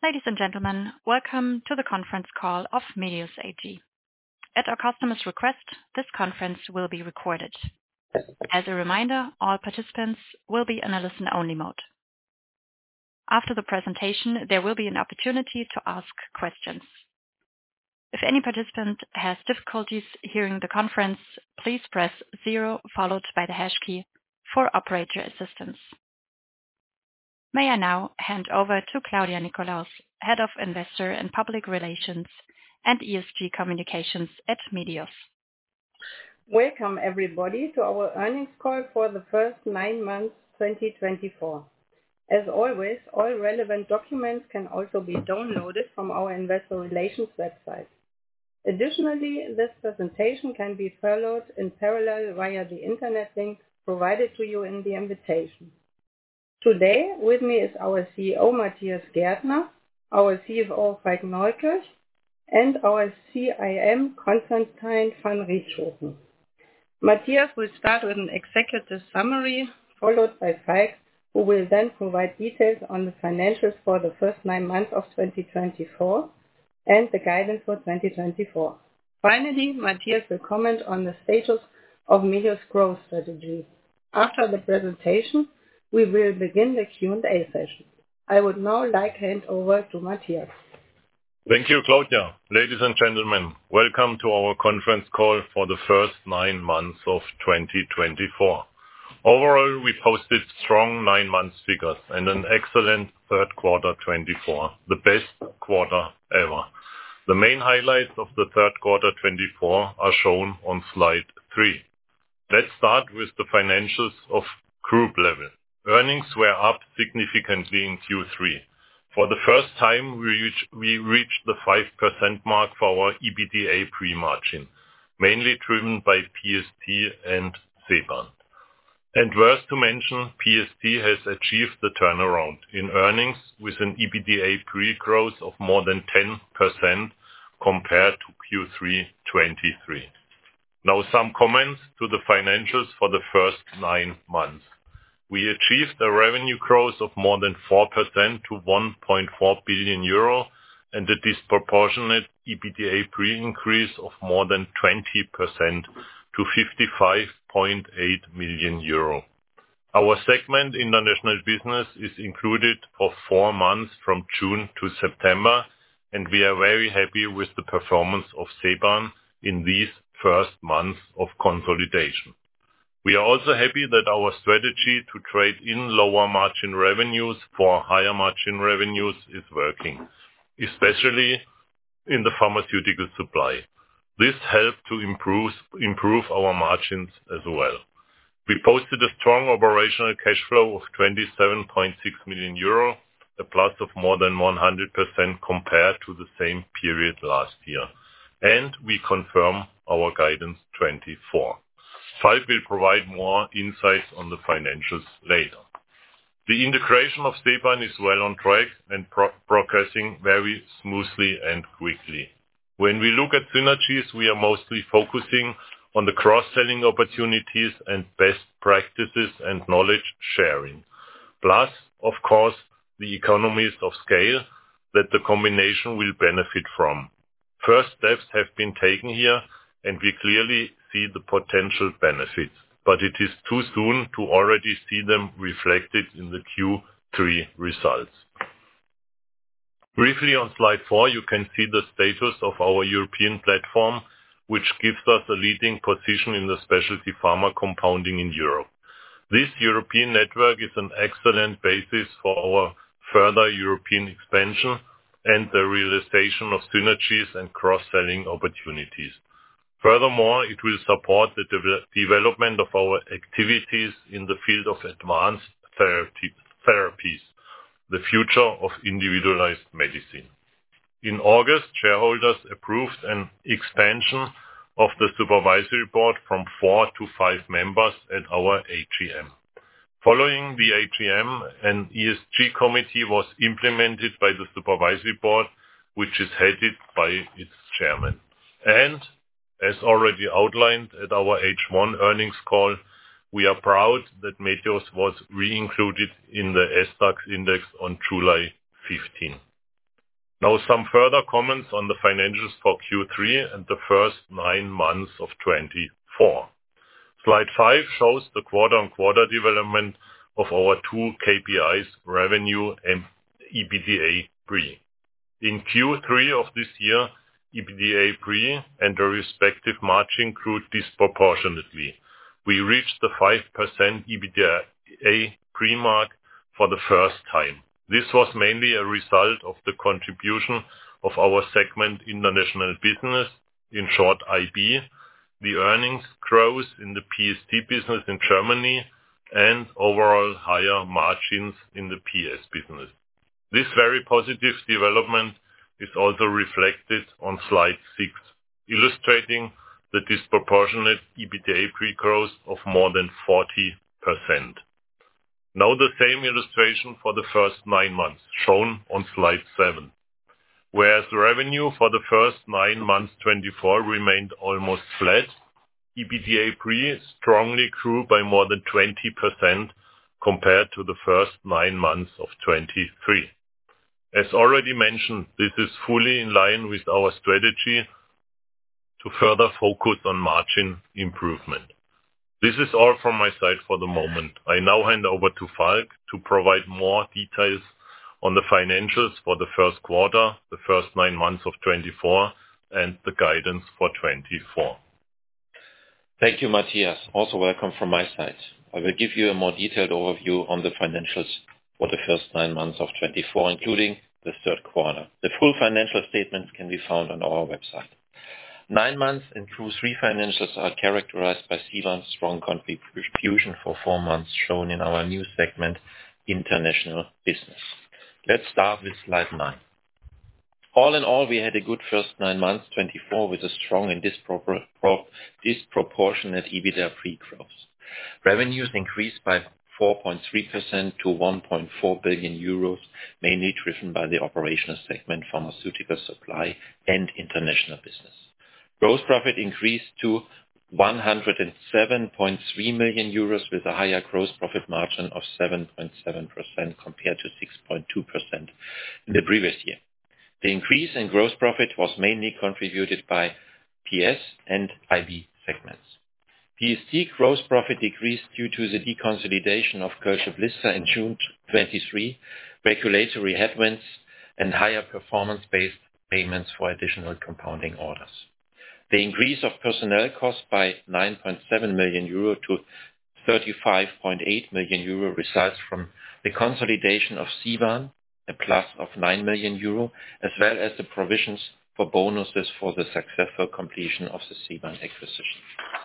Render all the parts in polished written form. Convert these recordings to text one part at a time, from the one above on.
Ladies and gentlemen, welcome to the conference call of Medios AG. At our customer's request, this conference will be recorded. As a reminder, all participants will be in a listen-only mode. After the presentation, there will be an opportunity to ask questions. If any participant has difficulties hearing the conference, please press 0 followed by the hash key for operator assistance. May I now hand over to Claudia Nikolaus, Head of Investor and Public Relations and ESG Communications at Medios. Welcome everybody to our earnings call for the first 9 months 2024. As always, all relevant documents can also be downloaded from our Investor Relations website. Additionally, this presentation can be followed in parallel via the internet link provided to you in the invitation. Today, with me is our CEO, Matthias Gärtner, our CFO, Falk Neukirch, and our CIM, Constantijn van Rietschoten. Matthias will start with an executive summary, followed by Falk, who will then provide details on the financials for the first 9 months of 2024 and the guidance for 2024. Finally, Matthias will comment on the status of Medios' growth strategy. After the presentation, we will begin the Q&A session. I would now like to hand over to Matthias. Thank you, Claudia. Ladies and gentlemen, welcome to our conference call for the first 9 months of 2024. Overall, we posted strong 9 months figures and an excellent third quarter 24, the best quarter ever. The main highlights of the third quarter 24 are shown on slide 3. Let's start with the financials of group level. Earnings were up significantly in Q3. For the first time, we reached the 5% mark for our EBITDA pre-margin, mainly driven by PST and Ceban. And worth to mention, PST has achieved the turnaround in earnings with an EBITDA pre-growth of more than 10% compared to Q3 23. Now some comments to the financials for the first 9 months. We achieved a revenue growth of more than 4% to 1.4 billion euro and a disproportionate EBITDA pre-increase of more than 20% to 55.8 million euro. Our segment International Business is included for 4 months from June to September, and we are very happy with the performance of Ceban in these first months of consolidation. We are also happy that our strategy to trade in lower margin revenues for higher margin revenues is working, especially in the pharmaceutical supply. This helped to improve our margins as well. We posted a strong operational cash flow of 27.6 million euro, a plus of more than 100% compared to the same period last year. And we confirm our guidance 24. Falk will provide more insights on the financials later. The integration of Ceban is well on track and progressing very smoothly and quickly. When we look at synergies, we are mostly focusing on the cross-selling opportunities and best practices and knowledge sharing. Plus, of course, the economies of scale that the combination will benefit from. First steps have been taken here, and we clearly see the potential benefits, but it is too soon to already see them reflected in the Q3 results. Briefly on slide 4, you can see the status of our European platform, which gives us a leading position in the specialty pharma compounding in Europe. This European network is an excellent basis for our further European expansion and the realization of synergies and cross-selling opportunities. Furthermore, it will support the development of our activities in the field of advanced therapies, the future of individualized medicine. In August, shareholders approved an expansion of the supervisory board from 4 to 5 members at our AGM. Following the AGM, an ESG committee was implemented by the supervisory board, which is headed by its chairman. And as already outlined at our H1 earnings call, we are proud that Medios was re-included in the SDAX index on July 15. Now some further comments on the financials for Q3 and the first 9 months of 2024. Slide 5 shows the quarter-on-quarter development of our two KPIs, revenue and EBITDA pre. In Q3 of this year, EBITDA pre and the respective margin grew disproportionately. We reached the 5% EBITDA pre mark for the first time. This was mainly a result of the contribution of our segment International Business, in short IB, the earnings growth in the PST business in Germany, and overall higher margins in the PS business. This very positive development is also reflected on slide 6, illustrating the disproportionate EBITDA pre-growth of more than 40%. Now the same illustration for the first 9 months, shown on slide 7. Whereas revenue for the first 9 months 2024 remained almost flat, EBITDA pre strongly grew by more than 20% compared to the first 9 months of 2023. As already mentioned, this is fully in line with our strategy to further focus on margin improvement. This is all from my side for the moment. I now hand over to Falk to provide more details on the financials for the first quarter, the first 9 months of 2024, and the guidance for 2024. Thank you, Matthias. Also welcome from my side. I will give you a more detailed overview on the financials for the first 9 months of 2024, including the third quarter. The full financial statements can be found on our website. 9 months and Q3 financials are characterized by Ceban's strong contribution for 4 months, shown in our new segment, International Business. Let's start with slide 9. All in all, we had a good first 9 months, 2024, with a strong and disproportionate EBITDA pre-growth. Revenues increased by 4.3% to 1.4 billion euros, mainly driven by the operational segment, Pharmaceutical Supply and International Business. Gross profit increased to 107.3 million euros with a higher gross profit margin of 7.7% compared to 6.2% in the previous year. The increase in gross profit was mainly contributed by PS and IB segments. PST gross profit decreased due to the deconsolidation of Kölsche Blister in June 2023, regulatory headwinds, and higher performance-based payments for additional compounding orders. The increase of personnel costs by 9.7 million euro to 35.8 million euro results from the consolidation of Ceban, a plus of 9 million euro, as well as the provisions for bonuses for the successful completion of the Ceban acquisition.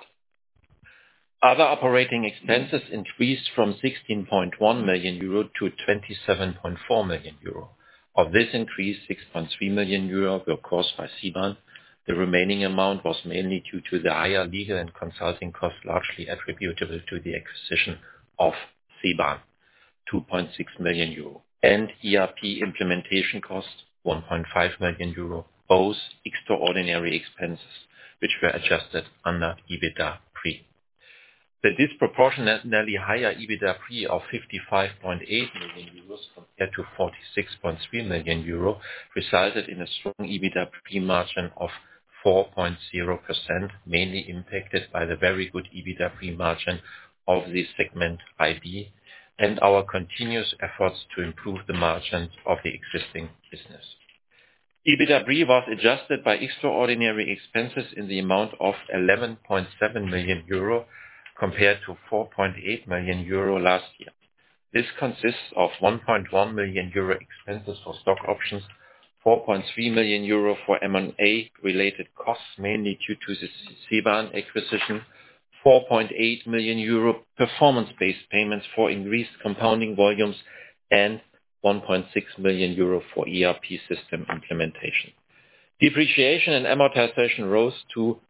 Other operating expenses increased from 16.1 million euro to 27.4 million euro. Of this increase, 6.3 million euro were caused by Ceban. The remaining amount was mainly due to the higher legal and consulting costs, largely attributable to the acquisition of Ceban, 2.6 million euro, and ERP implementation costs, 1.5 million euro, both extraordinary expenses, which were adjusted under EBITDA pre. The disproportionately higher EBITDA pre of 55.8 million euros compared to 46.3 million euro resulted in a strong EBITDA pre margin of 4.0%, mainly impacted by the very good EBITDA pre margin of the segment IB and our continuous efforts to improve the margins of the existing business. EBITDA pre was adjusted by extraordinary expenses in the amount of 11.7 million euro compared to 4.8 million euro last year. This consists of 1.1 million euro expenses for stock options, 4.3 million euro for M&A related costs, mainly due to the Ceban acquisition, 4.8 million euro performance-based payments for increased compounding volumes, and 1.6 million euro for ERP system implementation. Depreciation and amortization rose to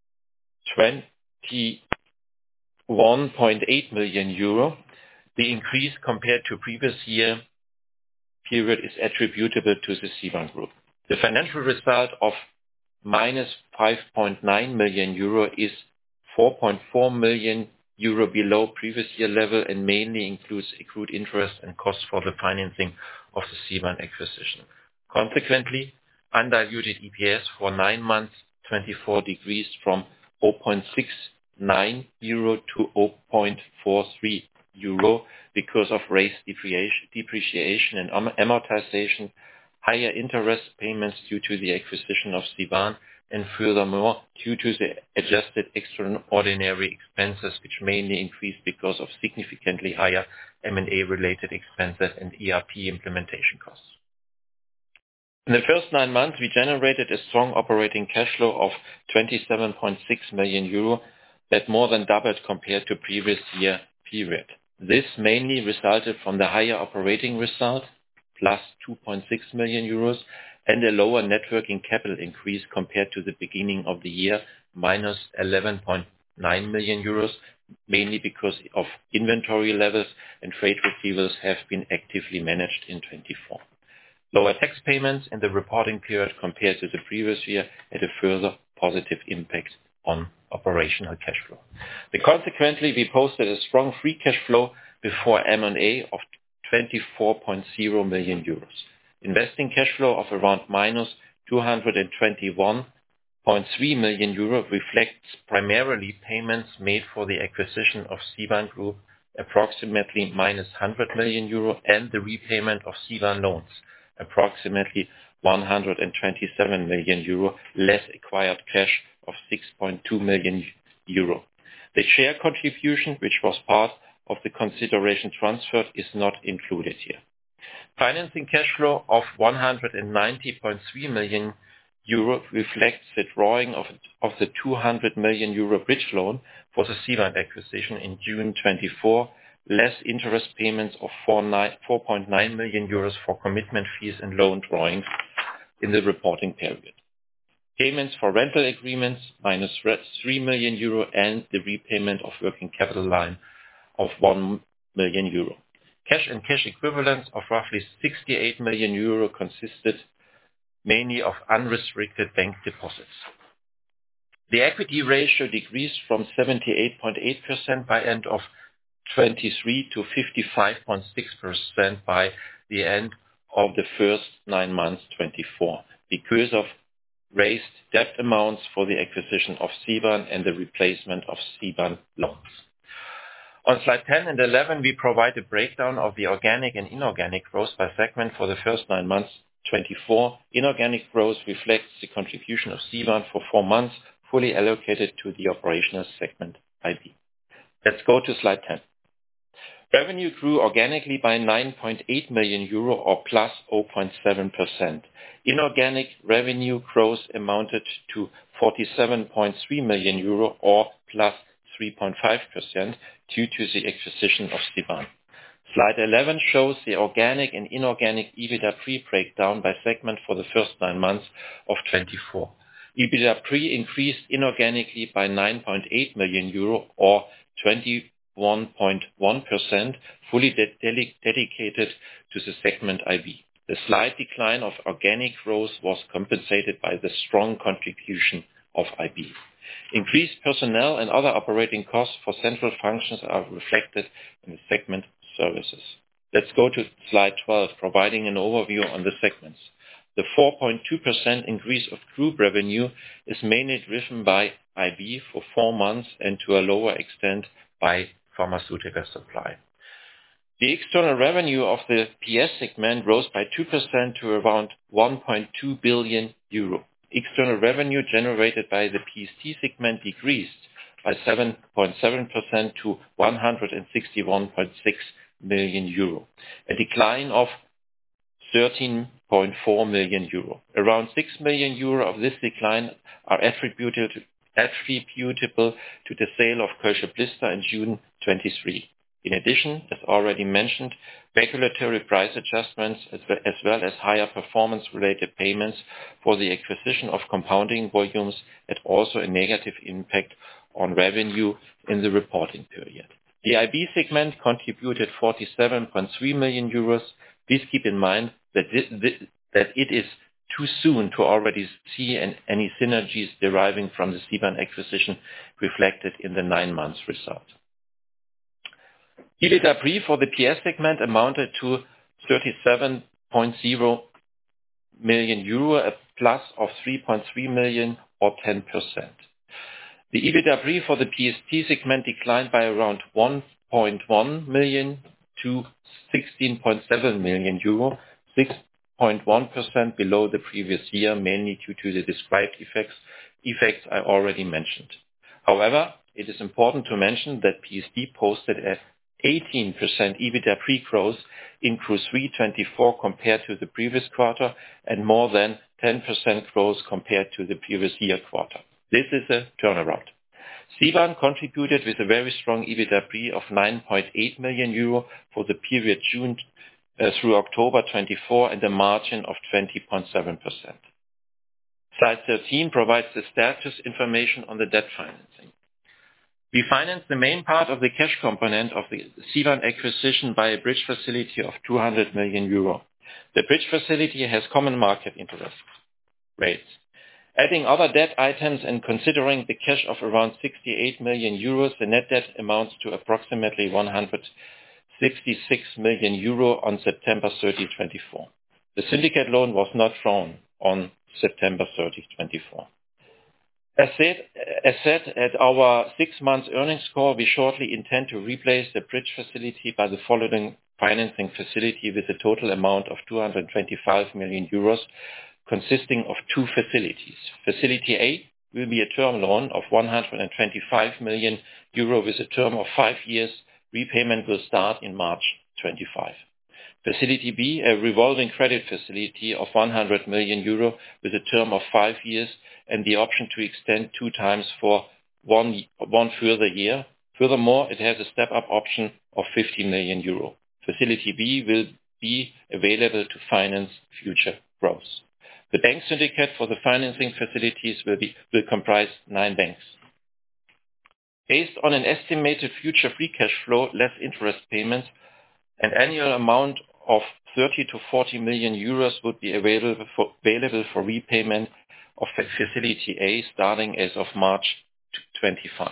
21.8 million euro. The increase compared to previous year period is attributable to the Ceban Group. The financial result of minus 5.9 million euro is 4.4 million euro below previous year level and mainly includes accrued interest and costs for the financing of the Ceban acquisition. Consequently, undiluted EPS for 9 months 24 decreased from 0.69 euro to 0.43 euro because of raised depreciation and amortization, higher interest payments due to the acquisition of Ceban, and furthermore, due to the adjusted extraordinary expenses, which mainly increased because of significantly higher M&A-related expenses and ERP implementation costs. In the first 9 months, we generated a strong operating cash flow of 27.6 million euro that more than doubled compared to previous year period. This mainly resulted from the higher operating result, plus 2.6 million euros, and a lower net working capital increase compared to the beginning of the year, minus 11.9 million euros, mainly because of inventory levels and trade receivables have been actively managed in 24. Lower tax payments in the reporting period compared to the previous year had a further positive impact on operational cash flow. Consequently, we posted a strong free cash flow before M&A of 24.0 million euros. Investing cash flow of around minus 221.3 million euro reflects primarily payments made for the acquisition of Ceban Group, approximately minus 100 million euro, and the repayment of Ceban loans, approximately 127 million euro, less acquired cash of 6.2 million euro. The share contribution, which was part of the consideration transferred, is not included here. Financing cash flow of 190.3 million euro reflects the drawing of the 200 million euro bridge loan for the Ceban acquisition in June 24, less interest payments of 4.9 million euros for commitment fees and loan drawings in the reporting period. Payments for rental agreements, minus 3 million euro, and the repayment of working capital line of 1 million euro. Cash and cash equivalents of roughly 68 million euro consisted mainly of unrestricted bank deposits. The equity ratio decreased from 78.8% by end of 23 to 55.6% by the end of the first 9 months 24 because of raised debt amounts for the acquisition of Ceban and the replacement of Ceban loans. On slide 10 and 11, we provide a breakdown of the organic and inorganic growth by segment for the first 9 months 24. Inorganic growth reflects the contribution of Ceban for 4 months, fully allocated to the operational segment IB. Let's go to slide 10. Revenue grew organically by 9.8 million euro or plus 0.7%. Inorganic revenue growth amounted to 47.3 million euro or plus 3.5% due to the acquisition of Ceban. Slide 11 shows the organic and inorganic EBITDA pre-breakdown by segment for the first 9 months of 24. EBITDA pre increased inorganically by 9.8 million euro or 21.1%, fully dedicated to the segment IB. The slight decline of organic growth was compensated by the strong contribution of IB. Increased personnel and other operating costs for central functions are reflected in the segment services. Let's go to slide 12, providing an overview on the segments. The 4.2% increase of group revenue is mainly driven by IB for 4 months and to a lower extent by pharmaceutical supply. The external revenue of the PS segment rose by 2% to around 1.2 billion euro. External revenue generated by the PST segment decreased by 7.7% to 161.6 million euro, a decline of 13.4 million euro. Around 6 million euro of this decline are attributable to the sale of Kölsche Blister in June 23. In addition, as already mentioned, regulatory price adjustments as well as higher performance-related payments for the acquisition of compounding volumes had also a negative impact on revenue in the reporting period. The IB segment contributed 47.3 million euros. Please keep in mind that it is too soon to already see any synergies deriving from the Ceban acquisition reflected in the 9 months result. EBITDA pre for the PS segment amounted to 37.0 million euro, a plus of 3.3 million or 10%. The EBITDA pre for the PST segment declined by around 1.1 million to 16.7 million euro, 6.1% below the previous year, mainly due to the described effects I already mentioned. However, it is important to mention that PST posted a 18% EBITDA pre-growth in Q3 24 compared to the previous quarter and more than 10% growth compared to the previous year quarter. This is a turnaround. Ceban contributed with a very strong EBITDA pre of 9.8 million euro for the period June through October 24 and a margin of 20.7%. Slide 13 provides the status information on the debt financing. We financed the main part of the cash component of the Ceban acquisition by a bridge facility of 200 million euro. The bridge facility has common market interest rates. Adding other debt items and considering the cash of around 68 million euros, the net debt amounts to approximately 166 million euro on September 30, 24. The syndicate loan was not drawn on September 30, 24. As said at our 6 months earnings call, we shortly intend to replace the bridge facility by the following financing facility with a total amount of 225 million euros, consisting of 2 facilities. Facility A will be a term loan of 125 million euro with a term of 5 years. Repayment will start in March 25. Facility B, a revolving credit facility of 100 million euro with a term of 5 years and the option to extend 2 times for one further year. Furthermore, it has a step-up option of 50 million euro. Facility B will be available to finance future growth. The bank syndicate for the financing facilities will comprise 9 banks. Based on an estimated future free cash flow, less interest payments, an annual amount of 30 to 40 million euros would be available for repayment of Facility A starting as of March 25.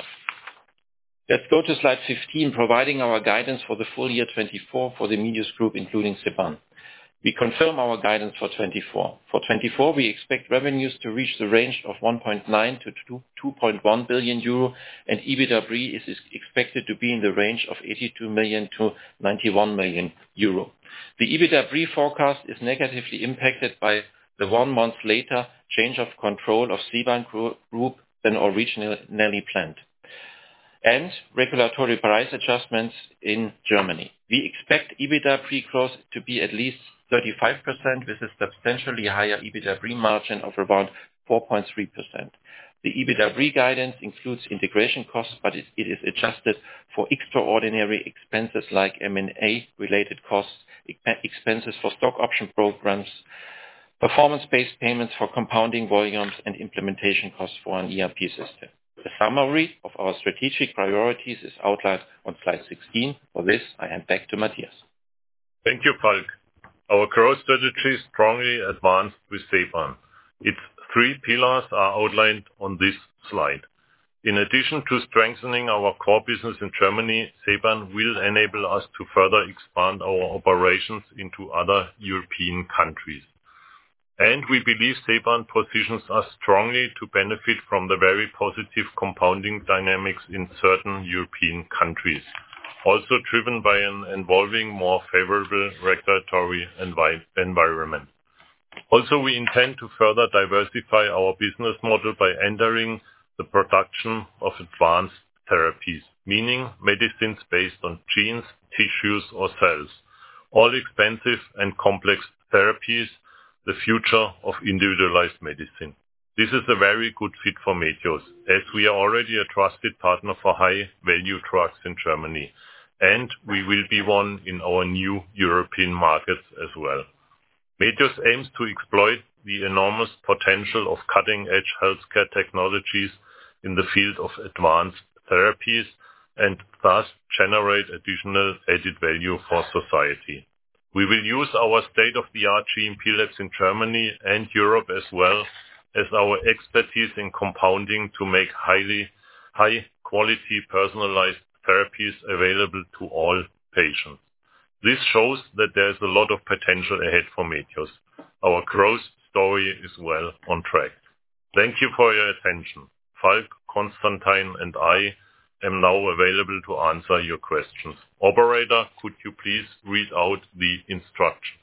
Let's go to slide 15, providing our guidance for the full year 24 for the Medios Group, including Ceban. We confirm our guidance for 24. For 24, we expect revenues to reach the range of 1.9 to 2.1 billion euro, and EBITDA pre is expected to be in the range of 82 million to 91 million euro. The EBITDA pre forecast is negatively impacted by the 1 month later change of control of Ceban Group than originally planned, and regulatory price adjustments in Germany. We expect EBITDA pre-growth to be at least 35% with a substantially higher EBITDA pre margin of around 4.3%. The EBITDA pre guidance includes integration costs, but it is adjusted for extraordinary expenses like M&A related costs, expenses for stock option programs, performance-based payments for compounding volumes, and implementation costs for an ERP system. The summary of our strategic priorities is outlined on slide 16. For this, I hand back to Matthias. Thank you, Falk. Our growth strategy is strongly advanced with Ceban. Its 3 pillars are outlined on this slide. In addition to strengthening our core business in Germany, Ceban will enable us to further expand our operations into other European countries. And we believe Ceban positions us strongly to benefit from the very positive compounding dynamics in certain European countries, also driven by an evolving more favorable regulatory environment. Also, we intend to further diversify our business model by entering the production of advanced therapies, meaning medicines based on genes, tissues or cells, all expensive and complex therapies, the future of individualized medicine. This is a very good fit for Medios, as we are already a trusted partner for high-value drugs in Germany, and we will be one in our new European markets as well. Medios aims to exploit the enormous potential of cutting-edge healthcare technologies in the field of advanced therapies and thus generate additional added value for society. We will use our state-of-the-art GMP labs in Germany and Europe as well as our expertise in compounding to make high-quality personalized therapies available to all patients. This shows that there is a lot of potential ahead for Medios. Our growth story is well on track. Thank you for your attention. Falk, Konstantin, and I am now available to answer your questions. Operator, could you please read out the instructions?